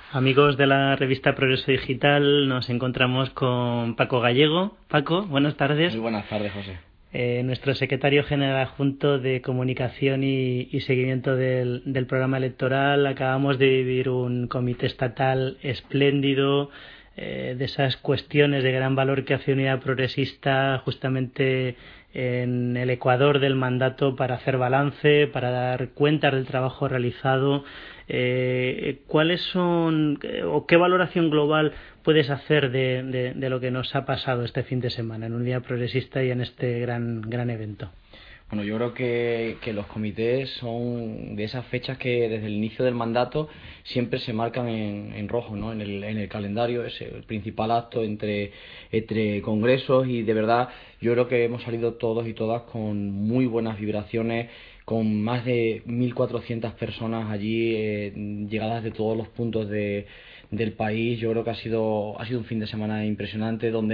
Amigos de la revista Progreso Digital, nos encontramos con Paco Gallego. Paco, buenas tardes. Muy buenas tardes, José. Nuestro secretario general adjunto de Comunicación y Seguimiento del programa electoral. Acabamos de vivir un comité estatal espléndido, de esas cuestiones de gran valor que hace Unidad Progresista justamente en el ecuador del mandato, para hacer balance, para dar cuenta del trabajo realizado. ¿Cuáles son o qué valoración global puedes hacer de lo que nos ha pasado este fin de semana en Unidad Progresista y en este gran evento? Bueno, yo creo que los comités son de esas fechas que desde el inicio del mandato siempre se marcan en rojo, ¿no? En el calendario. Es el principal acto entre congresos, y de verdad yo creo que hemos salido todos y todas con muy buenas vibraciones, con más de 1.400 personas allí, llegadas de todos los puntos del país. Yo creo que ha sido un fin de semana impresionante, donde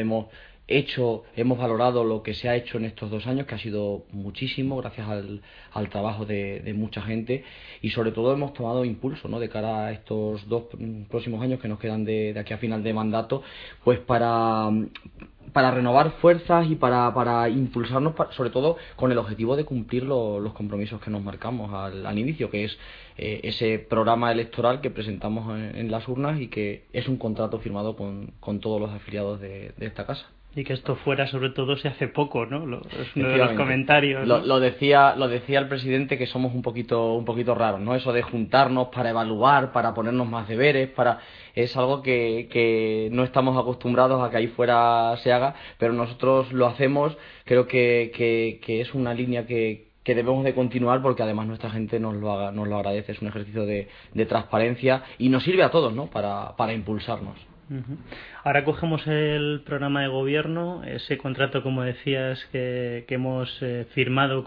hemos valorado lo que se ha hecho en estos 2 años, que ha sido muchísimo, gracias al trabajo de mucha gente, y sobre todo hemos tomado impulso, ¿no?, de cara a estos 2 próximos años que nos quedan de aquí a final de mandato, pues para renovar fuerzas y para impulsarnos, sobre todo con el objetivo de cumplir los compromisos que nos marcamos al inicio, que es ese programa electoral que presentamos en las urnas, y que es un contrato firmado con todos los afiliados de esta casa. Y que esto fuera, sobre todo, se hace poco, ¿no? Es uno de los comentarios, ¿no? Lo decía el presidente, que somos un poquito raros, ¿no? Eso de juntarnos para evaluar, para ponernos más deberes, es algo que no estamos acostumbrados a que ahí fuera se haga, pero nosotros lo hacemos. Creo que es una línea que debemos de continuar, porque además nuestra gente nos lo agradece. Es un ejercicio de transparencia y nos sirve a todos, ¿no?, para impulsarnos. Uh-huh. Ahora cogemos el programa de gobierno, ese contrato, como decías, que hemos firmado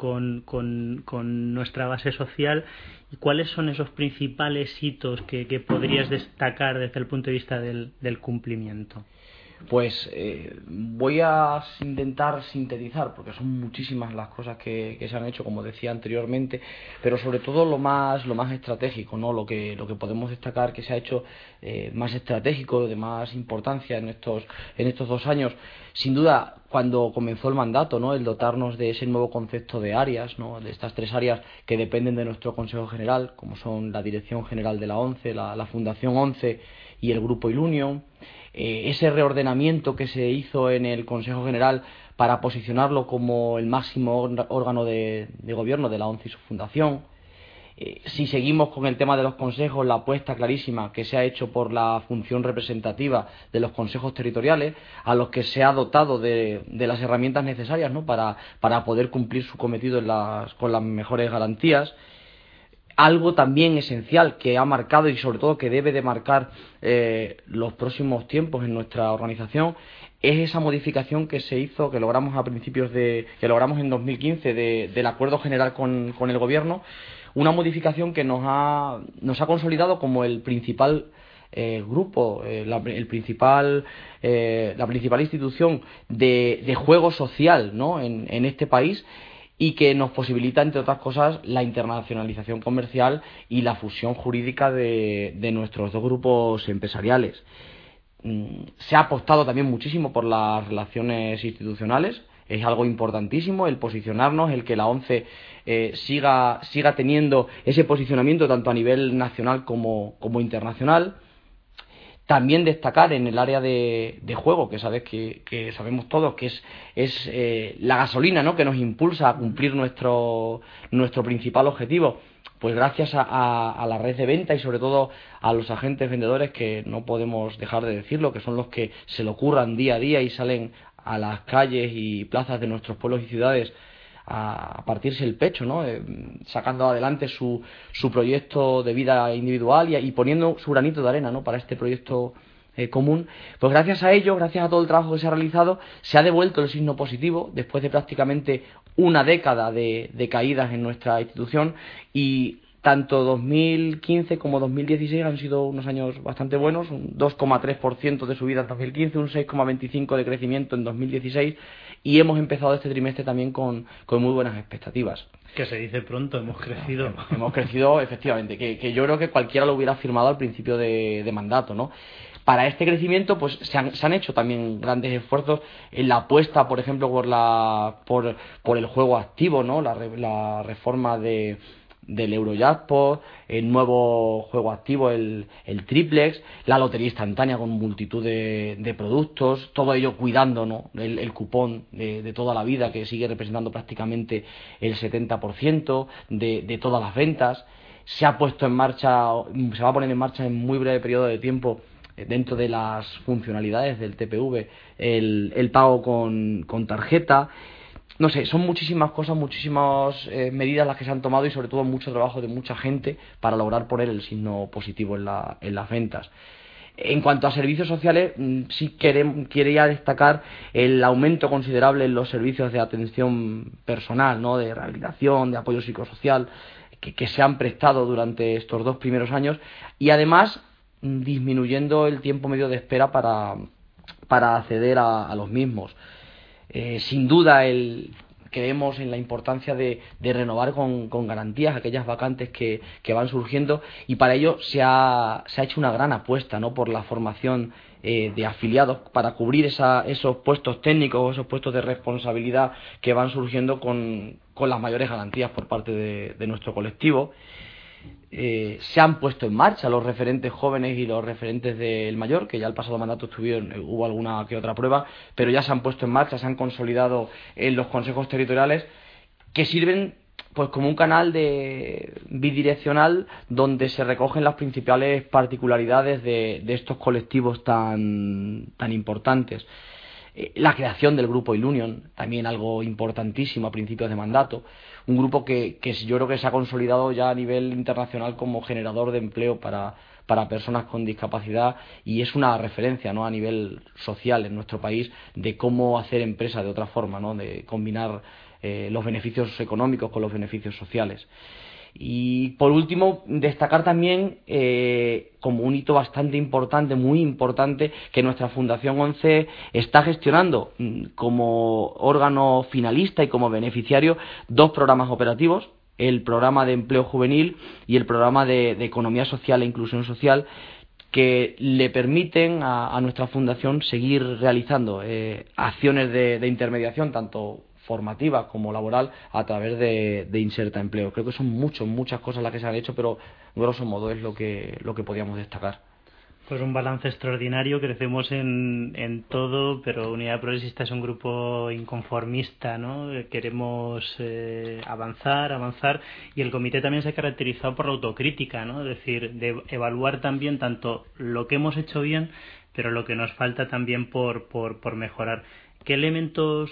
con nuestra base social. ¿Y cuáles son esos principales hitos que podrías destacar desde el punto de vista del cumplimiento? Pues voy a intentar sintetizar, porque son muchísimas las cosas que se han hecho, como decía anteriormente, pero sobre todo lo más estratégico, ¿no? Lo que podemos destacar que se ha hecho más estratégico, de más importancia en estos 2 años. Sin duda, cuando comenzó el mandato, ¿no?, el dotarnos de ese nuevo concepto de áreas, ¿no?, de estas 3 áreas que dependen de nuestro Consejo General, como son la Dirección General de la ONCE, la Fundación ONCE y el Grupo Ilunion. Ese reordenamiento que se hizo en el Consejo General para posicionarlo como el máximo órgano de gobierno de la ONCE y su fundación. Si seguimos con el tema de los consejos, la apuesta clarísima que se ha hecho por la función representativa de los consejos territoriales, a los que se ha dotado de las herramientas necesarias, ¿no?, para poder cumplir su cometido con las mejores garantías. Algo también esencial que ha marcado, y sobre todo que debe de marcar los próximos tiempos en nuestra organización, es esa modificación que se hizo, que logramos en 2015 del acuerdo general con el gobierno. Una modificación que nos ha consolidado como el principal grupo, la principal institución de juego social, ¿no?, en este país, y que nos posibilita, entre otras cosas, la internacionalización comercial y la fusión jurídica de nuestros 2 grupos empresariales. Se ha apostado también muchísimo por las relaciones institucionales. Es algo importantísimo el posicionarnos, el que la ONCE siga teniendo ese posicionamiento tanto a nivel nacional como internacional. También destacar en el área de juego, que sabemos todos que es la gasolina, ¿no?, que nos impulsa a cumplir nuestro principal objetivo. Pues gracias a la red de venta y sobre todo a los agentes vendedores, que no podemos dejar de decirlo, que son los que se lo curran día a día y salen a las calles y plazas de nuestros pueblos y ciudades a partirse el pecho, ¿no?, sacando adelante su proyecto de vida individual y poniendo su granito de arena, ¿no?, para este proyecto común. Pues gracias a ello, gracias a todo el trabajo que se ha realizado, se ha devuelto el signo positivo después de prácticamente una década de caídas en nuestra institución, y tanto 2015 como 2016 han sido unos años bastante buenos, un 2,3% de subida en 2015, un 6,25% de crecimiento en 2016 y hemos empezado este trimestre también con muy buenas expectativas. Que se dice pronto, hemos crecido. Hemos crecido, efectivamente, que yo creo que cualquiera lo hubiera firmado al principio de mandato, ¿no? Para este crecimiento, pues se han hecho también grandes esfuerzos en la apuesta, por ejemplo, por el juego activo, ¿no? La reforma del Eurojackpot, el nuevo juego activo, el triplex, la lotería instantánea con multitud de productos, todo ello cuidando, ¿no? el cupón de toda la vida, que sigue representando prácticamente el 70% de todas las ventas. Se ha puesto en marcha, se va a poner en marcha en muy breve periodo de tiempo, dentro de las funcionalidades del TPV, el pago con tarjeta. No sé, son muchísimas cosas, muchísimas medidas las que se han tomado y sobre todo mucho trabajo de mucha gente para lograr poner el signo positivo en las ventas. En cuanto a servicios sociales, sí quería destacar el aumento considerable en los servicios de atención personal, ¿no? De rehabilitación, de apoyo psicosocial, que se han prestado durante estos 2 primeros años y además disminuyendo el tiempo medio de espera para acceder a los mismos. Sin duda creemos en la importancia de renovar con garantías aquellas vacantes que van surgiendo y para ello se ha hecho una gran apuesta, ¿no? Por la formación de afiliados para cubrir esos puestos técnicos, esos puestos de responsabilidad que van surgiendo con las mayores garantías por parte de nuestro colectivo. Se han puesto en marcha los referentes jóvenes y los referentes del mayor, que ya el pasado mandato hubo alguna que otra prueba, pero ya se han puesto en marcha, se han consolidado en los consejos territoriales, que sirven pues como un canal bidireccional donde se recogen las principales particularidades de estos colectivos tan importantes. La creación del grupo Ilunion, también algo importantísimo a principios de mandato, un grupo que yo creo que se ha consolidado ya a nivel internacional como generador de empleo para personas con discapacidad y es una referencia, ¿no? A nivel social en nuestro país de cómo hacer empresa de otra forma, ¿no? De combinar los beneficios económicos con los beneficios sociales. Y por último, destacar también como un hito bastante importante, muy importante, que nuestra Fundación 11 está gestionando como órgano finalista y como beneficiario 2 programas operativos, el programa de empleo juvenil y el programa de economía social e inclusión social, que le permiten a nuestra fundación seguir realizando acciones de intermediación, tanto formativa como laboral, a través de Inserta Empleo. Creo que son muchas cosas las que se han hecho, pero grosso modo es lo que podíamos destacar. Pues un balance extraordinario, crecemos en todo, pero Unidad Progresista es un grupo inconformista, ¿no? Queremos avanzar y el comité también se ha caracterizado por la autocrítica, ¿no? Es decir, de evaluar también tanto lo que hemos hecho bien, pero lo que nos falta también por mejorar. ¿Qué elementos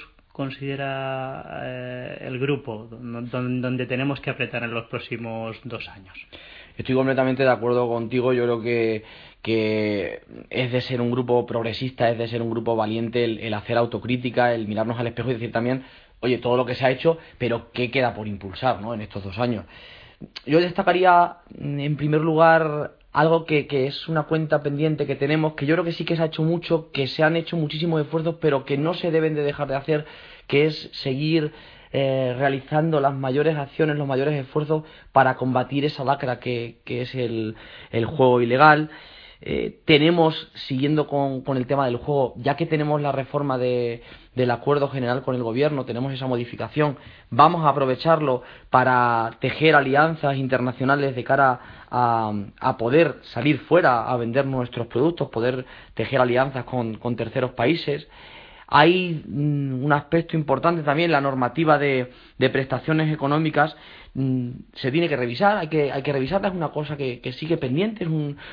considera el grupo donde tenemos que apretar en los próximos 2 años? Estoy completamente de acuerdo contigo. Yo creo que es de ser un grupo progresista, es de ser un grupo valiente el hacer autocrítica, el mirarnos al espejo y decir también, oye, todo lo que se ha hecho, pero ¿qué queda por impulsar, ¿no? En estos 2 años? Yo destacaría, en primer lugar, algo que es una cuenta pendiente que tenemos, que yo creo que sí que se ha hecho mucho, que se han hecho muchísimos esfuerzos, pero que no se deben de dejar de hacer, que es seguir realizando las mayores acciones, los mayores esfuerzos para combatir esa lacra que es el juego ilegal. Tenemos, siguiendo con el tema del juego, ya que tenemos la reforma del acuerdo general con el gobierno, tenemos esa modificación, vamos a aprovecharlo para tejer alianzas internacionales de cara a poder salir fuera a vender nuestros productos, poder tejer alianzas con terceros países. Hay un aspecto importante también, la normativa de prestaciones económicas se tiene que revisar, hay que revisarla, es una cosa que sigue pendiente, es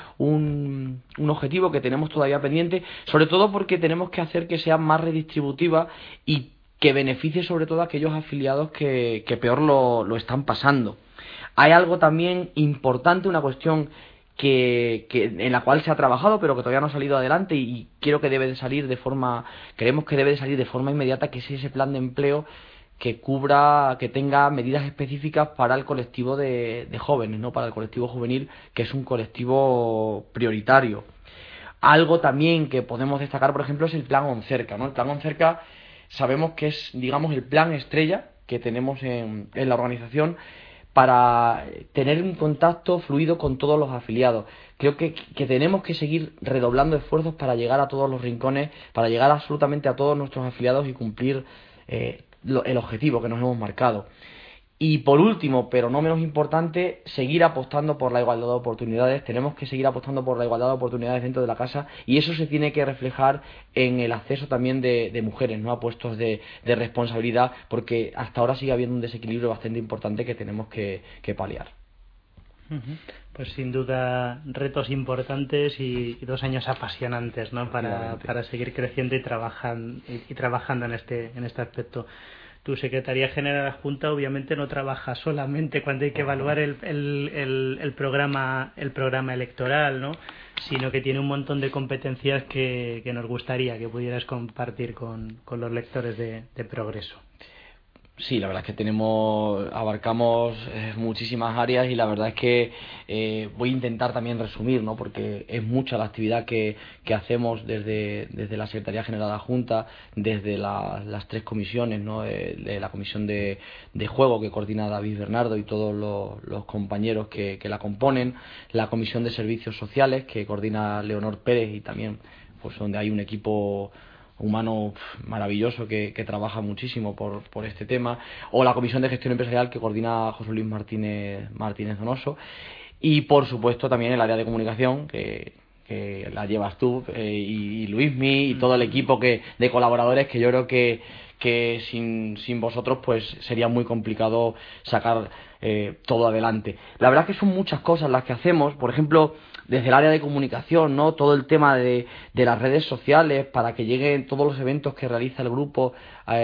un objetivo que tenemos todavía pendiente, sobre todo porque tenemos que hacer que sea más redistributiva y que beneficie sobre todo a aquellos afiliados que peor lo están pasando. Hay algo también importante, una cuestión que en la cual se ha trabajado pero que todavía no ha salido adelante y creemos que debe de salir de forma inmediata, que es ese plan de empleo cubra, que tenga medidas específicas para el colectivo de jóvenes, ¿no? Para el colectivo juvenil, que es un colectivo prioritario. Algo también que podemos destacar, por ejemplo, es el plan OnCerca, ¿no? El plan OnCerca sabemos que es, digamos, el plan estrella que tenemos en la organización para tener un contacto fluido con todos los afiliados. Creo que tenemos que seguir redoblando esfuerzos para llegar a todos los rincones, para llegar absolutamente a todos nuestros afiliados y cumplir el objetivo que nos hemos marcado. Y por último, pero no menos importante, seguir apostando por la igualdad de oportunidades. Tenemos que seguir apostando por la igualdad de oportunidades dentro de la casa, y eso se tiene que reflejar en el acceso también de mujeres, ¿no? A puestos de responsabilidad, porque hasta ahora sigue habiendo un desequilibrio bastante importante que tenemos que paliar. Pues sin duda retos importantes y 2 años apasionantes, ¿no? Para seguir creciendo y trabajando en este aspecto. Tu Secretaría General Adjunta obviamente no trabaja solamente cuando hay que evaluar el programa electoral, ¿no? Sino que tiene un montón de competencias que nos gustaría que pudieras compartir con los lectores de Progreso. Sí, la verdad es que abarcamos muchísimas áreas, y la verdad es que voy a intentar también resumir, ¿no? Porque es mucha la actividad que hacemos desde la Secretaría General de la Junta, desde las 3 comisiones, ¿no? De la comisión de juego, que coordina David Bernardo y todos los compañeros que la componen, la comisión de servicios sociales, que coordina Leonor Pérez, y también pues donde hay un equipo humano maravilloso que trabaja muchísimo por este tema, o la Comisión de Gestión Empresarial, que coordina José Luis Martínez Donoso, y por supuesto también el área de comunicación que la llevas tú, y Luismi y todo el equipo de colaboradores, que yo creo que sin vosotros pues sería muy complicado sacar todo adelante. La verdad es que son muchas cosas las que hacemos. Por ejemplo, desde el área de comunicación, ¿no? Todo el tema de las redes sociales, para que lleguen todos los eventos que realiza el grupo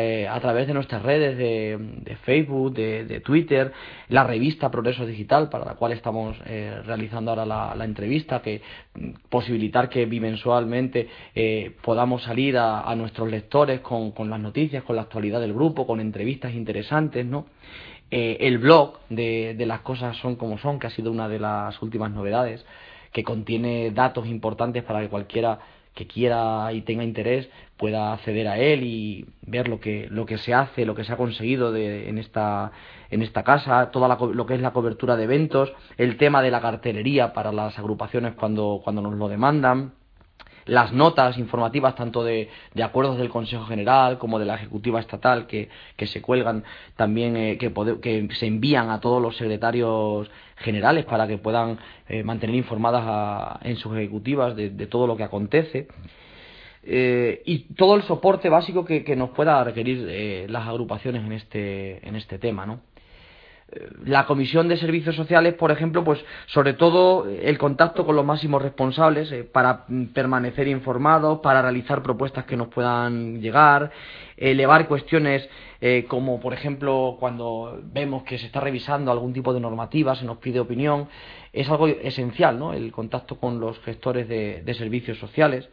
a través de nuestras redes de Facebook, de Twitter, la revista Progreso Digital, para la cual estamos realizando ahora la entrevista, que posibilitar que bimensualmente podamos salir a nuestros lectores con las noticias, con la actualidad del grupo, con entrevistas interesantes, ¿no? El blog de Las Cosas Son Como Son, que ha sido una de las últimas novedades, que contiene datos importantes para que cualquiera que quiera y tenga interés pueda acceder a él y ver lo que se hace, lo que se ha conseguido en esta casa, lo que es la cobertura de eventos, el tema de la cartelería para las agrupaciones cuando nos lo demandan, las notas informativas tanto de acuerdos del Consejo General como de la Ejecutiva Estatal que se cuelgan también, que se envían a todos los secretarios generales para que puedan mantener informadas en sus ejecutivas de todo lo que acontece, y todo el soporte básico que nos pueda requerir las agrupaciones en este tema, ¿no? La Comisión de Servicios Sociales, por ejemplo, pues sobre todo el contacto con los máximos responsables para permanecer informados, para realizar propuestas que nos puedan llegar, elevar cuestiones como, por ejemplo, cuando vemos que se está revisando algún tipo de normativa, se nos pide opinión. Es algo esencial, ¿no? El contacto con los gestores de servicios sociales.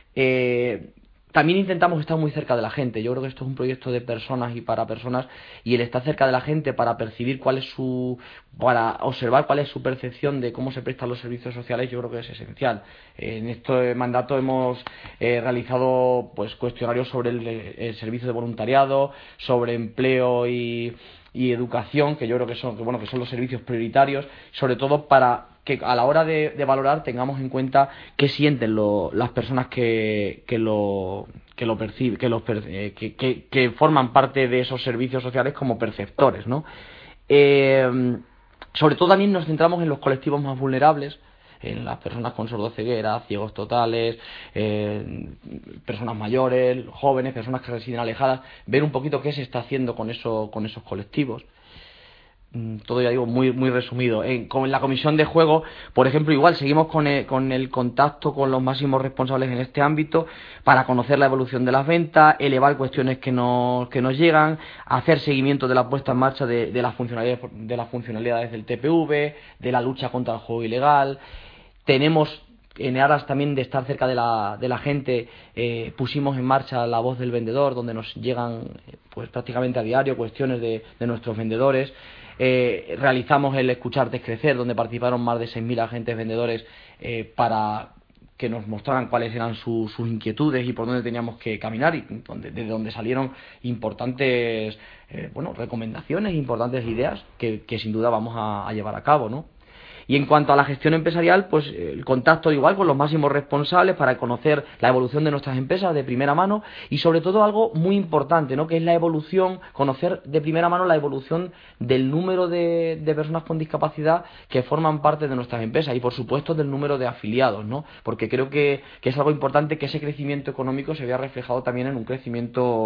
También intentamos estar muy cerca de la gente. Yo creo que esto es un proyecto de personas y para personas, y el estar cerca de la gente para percibir para observar cuál es su percepción de cómo se prestan los servicios sociales, yo creo que es esencial. En este mandato hemos realizado pues cuestionarios sobre el servicio de voluntariado, sobre empleo y educación, que yo creo que son los servicios prioritarios, sobre todo para que a la hora de valorar tengamos en cuenta qué sienten las personas que perciben, que forman parte de esos servicios sociales como perceptores, ¿no? Sobre todo también nos centramos en los colectivos más vulnerables, en las personas con sordoceguera, ciegos totales, personas mayores, jóvenes, personas que residen alejadas, ver un poquito qué se está haciendo con esos colectivos. Todo, ya digo, muy muy resumido. Con la comisión de juego, por ejemplo, igual seguimos con el contacto con los máximos responsables en este ámbito para conocer la evolución de las ventas, elevar cuestiones que nos llegan, hacer seguimiento de la puesta en marcha de las funcionalidades del TPV, de la lucha contra el juego ilegal. Tenemos en aras también de estar cerca de la gente, pusimos en marcha La Voz del Vendedor, donde nos llegan pues prácticamente a diario cuestiones de nuestros vendedores. Realizamos el Escucharte es Crecer, donde participaron más de 6.000 agentes vendedores para que nos mostraran cuáles eran sus inquietudes y por dónde teníamos que caminar, y de donde salieron importantes recomendaciones, importantes ideas que sin duda vamos a llevar a cabo, ¿no? Y en cuanto a la gestión empresarial, pues el contacto igual con los máximos responsables para conocer la evolución de nuestras empresas de primera mano, y sobre todo algo muy importante, ¿no?, que es la evolución, conocer de primera mano la evolución del número de personas con discapacidad que forman parte de nuestras empresas, y por supuesto del número de afiliados, ¿no?, porque creo que es algo importante que ese crecimiento económico se vea reflejado también en un crecimiento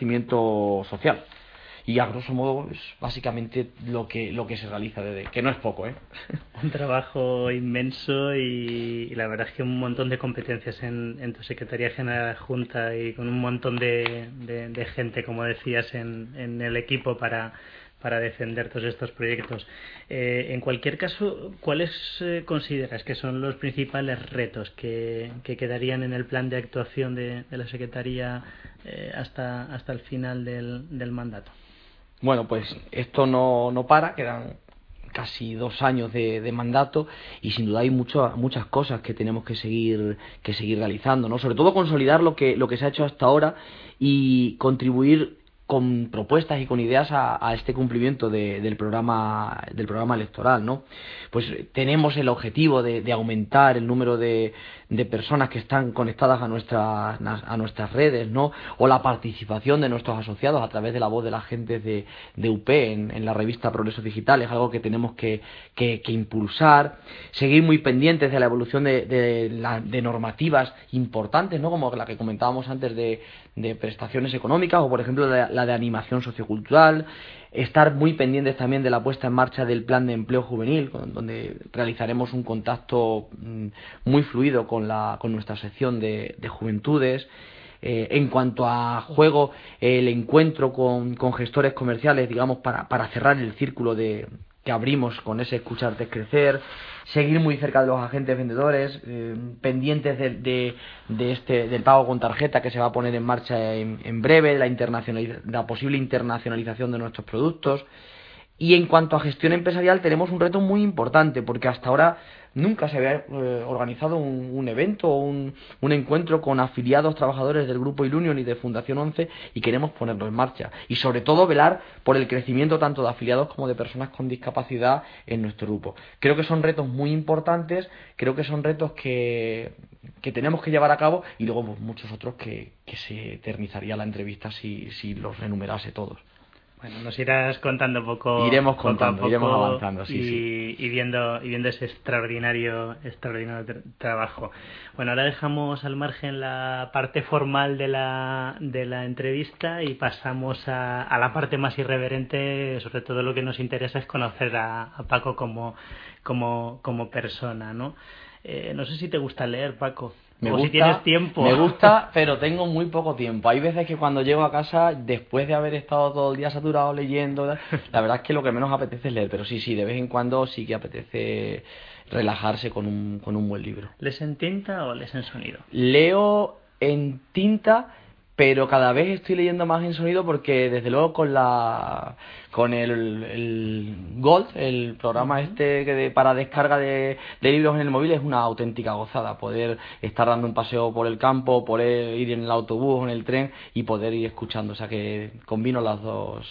social. Y a grosso modo es básicamente lo que se realiza, que no es poco, ¿eh? Un trabajo inmenso y la verdad es que un montón de competencias en tu Secretaría General Adjunta, y con un montón de gente, como decías, en el equipo para defender todos estos proyectos. En cualquier caso, ¿cuáles consideras que son los principales retos que quedarían en el plan de actuación de la Secretaría hasta el final del mandato? Bueno, pues esto no para, quedan casi 2 años de mandato, y sin duda hay muchas cosas que tenemos que seguir realizando, ¿no? Sobre todo consolidar lo que se ha hecho hasta ahora y contribuir con propuestas y con ideas a este cumplimiento del programa electoral, ¿no? Pues tenemos el objetivo de aumentar el número de personas que están conectadas a nuestras redes, ¿no?, o la participación de nuestros asociados a través de la voz de las agentes de UP en la revista Progreso Digital. Es algo que tenemos que impulsar, seguir muy pendientes de la evolución de normativas importantes, ¿no?, como la que comentábamos antes de prestaciones económicas, o por ejemplo la de animación sociocultural. Estar muy pendientes también de la puesta en marcha del plan de empleo juvenil, donde realizaremos un contacto muy fluido con nuestra sección de juventudes. En cuanto a juego, el encuentro con gestores comerciales, digamos, para cerrar el círculo que abrimos con ese Escucharte es Crecer. Seguir muy cerca de los agentes vendedores, pendientes del pago con tarjeta, que se va a poner en marcha en breve, la posible internacionalización de nuestros productos. Y en cuanto a gestión empresarial, tenemos un reto muy importante, porque hasta ahora nunca se había organizado un evento o un encuentro con afiliados trabajadores del Grupo Ilunion y de Fundación 11, y queremos ponerlo en marcha. Y sobre todo velar por el crecimiento tanto de afiliados como de personas con discapacidad en nuestro grupo. Creo que son retos muy importantes, creo que son retos que tenemos que llevar a cabo, y luego pues, muchos otros que se eternizaría la entrevista si los enumerase todos. Bueno, nos irás contando poco. Iremos contando, poco iremos avanzando, sí. Y viendo ese extraordinario trabajo. Bueno, ahora dejamos al margen la parte formal de la entrevista y pasamos a la parte más irreverente. Sobre todo lo que nos interesa es conocer a Paco como persona, ¿no? No sé si te gusta leer, Paco. Si tienes tiempo. Me gusta, pero tengo muy poco tiempo. Hay veces que cuando llego a casa, después de haber estado todo el día saturado leyendo, la verdad es que lo que menos apetece es leer, pero sí, de vez en cuando sí que apetece relajarse con un buen libro. ¿Lees en tinta o lees en sonido? Leo en tinta, pero cada vez estoy leyendo más en sonido, porque desde luego con el Gold, el programa para descarga de libros en el móvil, es una auténtica gozada poder estar dando un paseo por el campo, poder ir en el autobús o en el tren y poder ir escuchando. O sea que combino los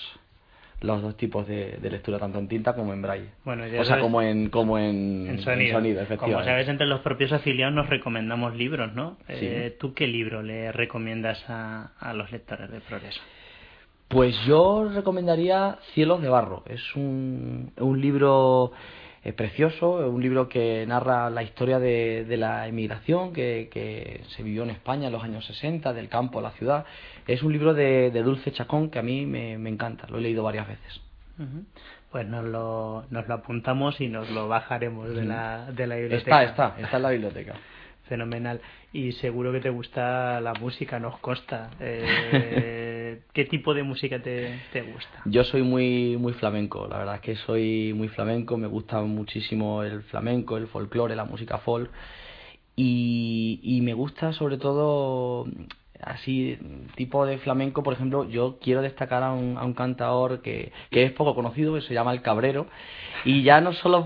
dos tipos de lectura, tanto en tinta como en braille. Bueno, como en sonido, efectivamente. Como sabes, entre los propios afiliados nos recomendamos libros, ¿no? Sí. ¿Tú qué libro le recomiendas a los lectores de Progreso? Pues yo recomendaría Cielos de Barro. Es un libro precioso, un libro que narra la historia de la emigración que se vivió en España en los años 60, del campo a la ciudad. Es un libro de Dulce Chacón que a mí me encanta, lo he leído varias veces. Uh-huh. Pues nos lo apuntamos y nos lo bajaremos de la biblioteca. Está en la biblioteca. Fenomenal. Y seguro que te gusta la música, nos consta. ¿Qué tipo de música te gusta? Yo soy muy flamenco, la verdad es que soy muy flamenco, me gusta muchísimo el flamenco, el folclore, la música folk. y me gusta sobre todo así tipo de flamenco. Por ejemplo, yo quiero destacar a un cantador que es poco conocido, que se llama El Cabrero, y ya no solo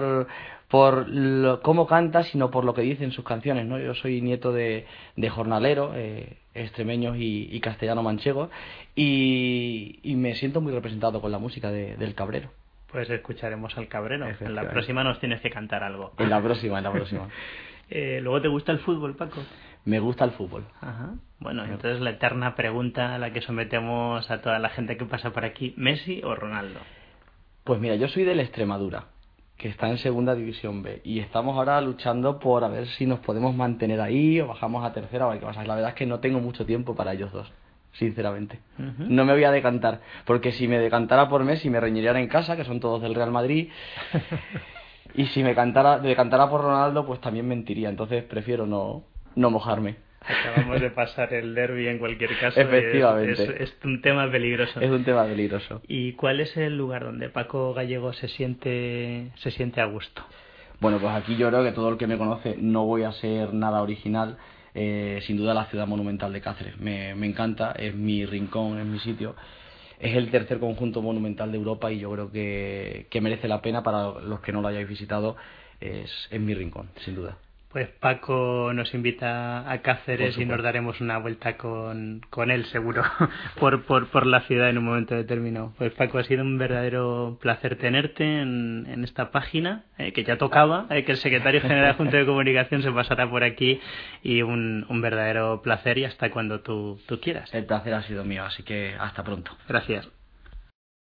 por cómo canta, sino por lo que dice en sus canciones, ¿no? Yo soy nieto de jornaleros extremeños y castellano manchegos, y me siento muy representado con la música del Cabrero. Pues escucharemos al Cabrero. En la próxima nos tienes que cantar algo. En la próxima. ¿Luego te gusta el fútbol, Paco? Me gusta el fútbol. Ajá. Bueno, entonces la eterna pregunta a la que sometemos a toda la gente que pasa por aquí: ¿Messi o Ronaldo? Pues mira, yo soy del Extremadura, que está en Segunda División B, y estamos ahora luchando por a ver si nos podemos mantener ahí o bajamos a tercera o qué pasa. La verdad es que no tengo mucho tiempo para ellos dos, sinceramente. No me voy a decantar, porque si me decantara por Messi me reñirían en casa, que son todos del Real Madrid, y si me decantara por Ronaldo, pues también mentiría. Entonces prefiero no mojarme. Acabamos de pasar el derbi en cualquier caso. Efectivamente. Es un tema peligroso. Es un tema peligroso. ¿Y cuál es el lugar donde Paco Gallego se siente a gusto? Bueno, pues aquí yo creo que todo el que me conoce, no voy a ser nada original. Sin duda la ciudad monumental de Cáceres. Me encanta, es mi rincón, es mi sitio. Es el tercer conjunto monumental de Europa y yo creo que merece la pena para los que no lo hayáis visitado. Es mi rincón, sin duda. Pues Paco nos invita a Cáceres y nos daremos una vuelta con él, seguro, por la ciudad en un momento determinado. Pues Paco, ha sido un verdadero placer tenerte en esta página, que ya tocaba, que el secretario general de Junta de Comunicación se pasará por aquí, y un verdadero placer, y hasta cuando tú quieras. El placer ha sido mío, así que hasta pronto. Gracias.